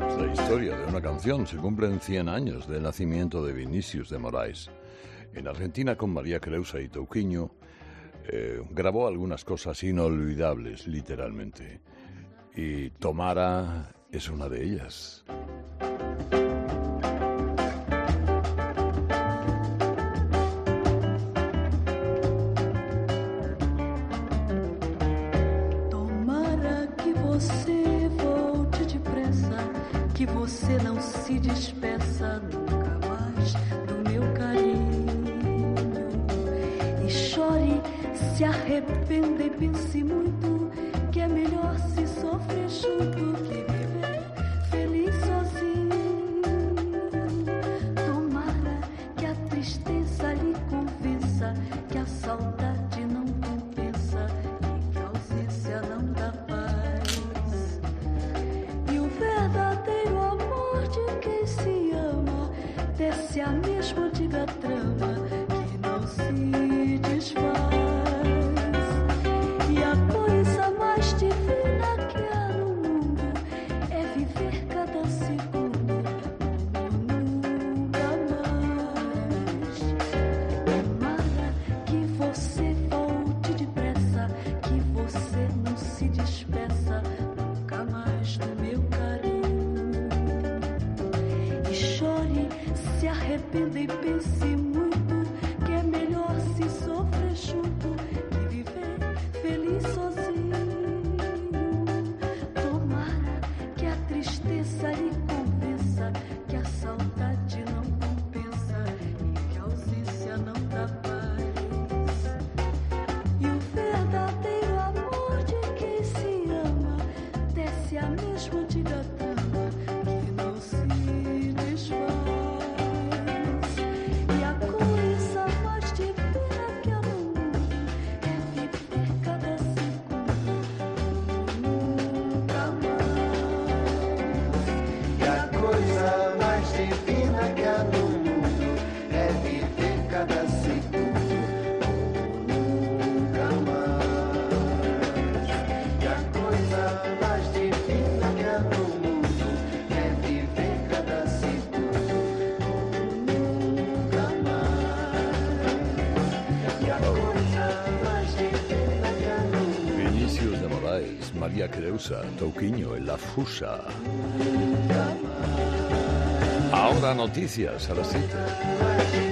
Es la historia de una canción. Se cumplen 100 años del nacimiento de Vinícius de Moraes. En Argentina, con María Creusa y Touquinho, grabó algunas cosas inolvidables, literalmente. Y Tomara es una de ellas. Que você não se despeça nunca mais do meu carinho. E chore, se arrependa e pense muito, que é melhor se sofrer junto que viver feliz sozinho. Tomara que a tristeza lhe convença que a saudade não compensa e que a ausência não dá paz. E o verdadeiro amor de quem se ama desce a mesma antiga trama que não se desfaz. E a coisa mais divina que há no mundo é viver cada segundo nunca mais. Tomara que você volte depressa, que você não se despeça nunca mais do meu carinho. E chore, se arrependa e pense muito, que é melhor se sofrer junto que viver feliz sozinho. Tomara que a tristeza lhe convença que a saudade não compensa e que a ausência não dá paz. E o verdadeiro amor de quem se ama desce a mesma antiga trama que não se desfaz. E a coisa mais divina que há no mundo é viver cada segundo nunca mais. E a coisa mais divina que há no mundo é viver cada segundo nunca mais. E a coisa mais divina que há no mundo é viver cada segundo nunca mais. E a coisa mais divina que há no mundo. Vinícius de Moraes, María Creusa, Touquinho en La Fusa. Ahora noticias a las 7.